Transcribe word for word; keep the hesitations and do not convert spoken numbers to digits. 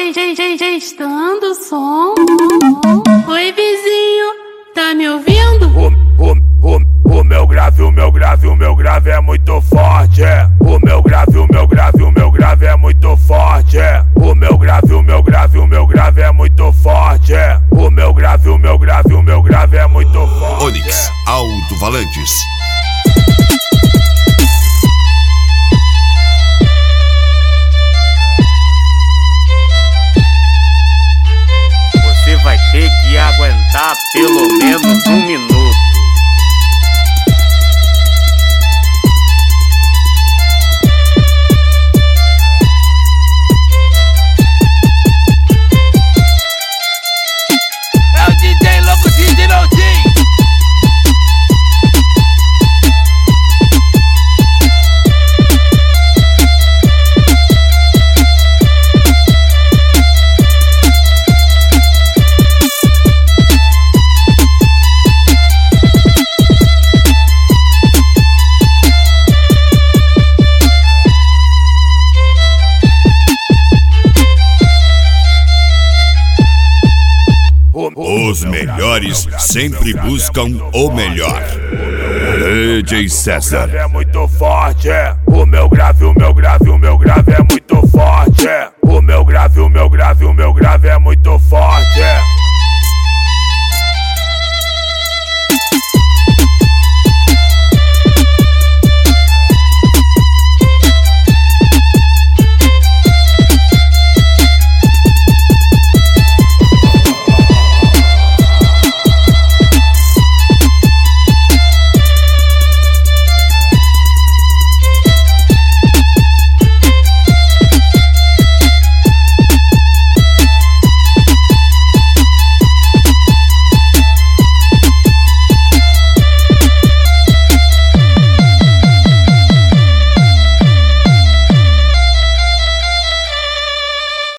Testando o som. Oi, vizinho, tá me ouvindo? O, o, o, o meu grave, o meu grave, o meu grave é muito forte. O meu grave, o meu grave, o meu grave é muito forte. O meu grave, o meu grave, o meu grave é muito forte. O meu grave, o meu grave, o meu grave é muito forte. Onix Alto-Falantes. Você vai ter que aguentar pelo menos um minuto. É o D J louco de Dinaldinho. Os melhores sempre buscam o melhor. D J César. É muito forte. O meu grave, o meu grave, o meu grave é muito forte. O meu grave, o meu grave, o meu grave é